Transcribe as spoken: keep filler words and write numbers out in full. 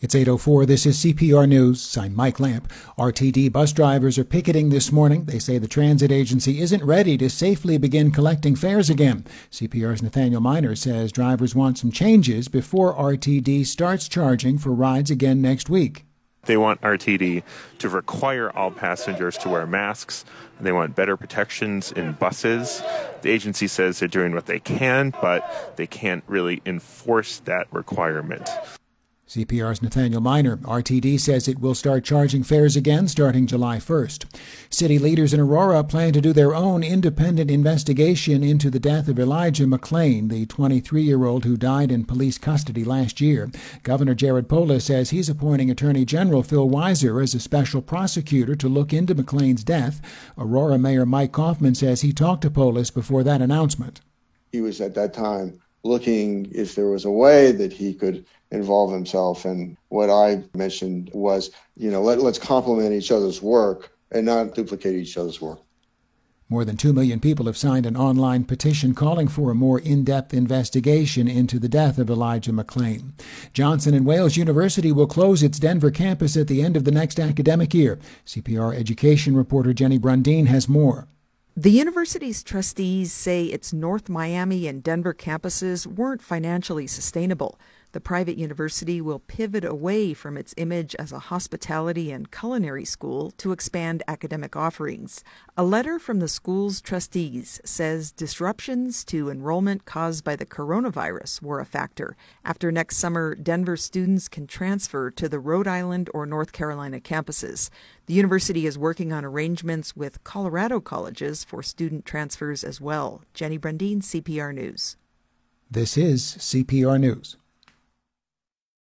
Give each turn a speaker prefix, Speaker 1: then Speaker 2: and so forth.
Speaker 1: It's eight oh four. This is C P R News. I'm Mike Lamp. R T D bus drivers are picketing this morning. They say the transit agency isn't ready to safely begin collecting fares again. C P R's Nathaniel Miner says drivers want some changes before R T D starts charging for rides again next week.
Speaker 2: They want R T D to require all passengers to wear masks. They want better protections in buses. The agency says they're doing what they can, but they can't really enforce that requirement.
Speaker 1: C P R's Nathaniel Miner. R T D says it will start charging fares again starting July first. City leaders in Aurora plan to do their own independent investigation into the death of Elijah McClain, the twenty-three-year-old who died in police custody last year. Governor Jared Polis says he's appointing Attorney General Phil Weiser as a special prosecutor to look into McClain's death. Aurora Mayor Mike Kaufman says he talked to Polis before that announcement.
Speaker 3: He was at that time looking if there was a way that he could involve himself. And what I mentioned was, you know, let, let's complement each other's work and not duplicate each other's work.
Speaker 1: More than two million people have signed an online petition calling for a more in-depth investigation into the death of Elijah McClain. Johnson and Wales University will close its Denver campus at the end of the next academic year. C P R education reporter Jenny Brundeen has more.
Speaker 4: The university's trustees say its North Miami and Denver campuses weren't financially sustainable. The private university will pivot away from its image as a hospitality and culinary school to expand academic offerings. A letter from the school's trustees says disruptions to enrollment caused by the coronavirus were a factor. After next summer, Denver students can transfer to the Rhode Island or North Carolina campuses. The university is working on arrangements with Colorado colleges for student transfers as well. Jenny Brundeen, C P R News.
Speaker 1: This is C P R News.